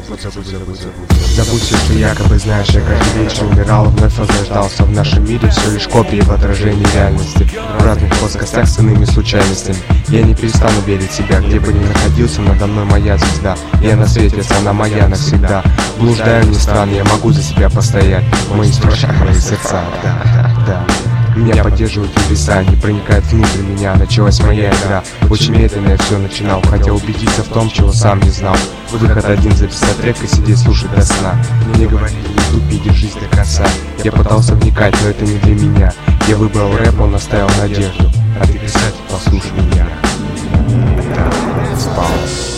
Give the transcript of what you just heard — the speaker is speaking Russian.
Забудь все, что якобы знаешь. Я каждый вечер умирал, вновь возрождался. В нашем мире все лишь копии в отражении реальности, в разных плоскостях с иными случайностями. Я не перестану верить в себя, где бы ни находился, надо мной моя звезда. Я на свете, она моя навсегда. Блуждаю не странно, я могу за себя постоять. В моих строчках мои сердца, да. Меня поддерживают небеса, не проникает внутрь меня. Началась моя игра, очень медленно я все начинал. Хотел убедиться в том, чего сам не знал. Выход один: записать трек и сидеть слушать до сна. Мне говорили: не тупи, держись до конца. Я пытался вникать, но это не для меня. Я выбрал рэп, он оставил надежду. А ты, писатель, послушай меня. Спал.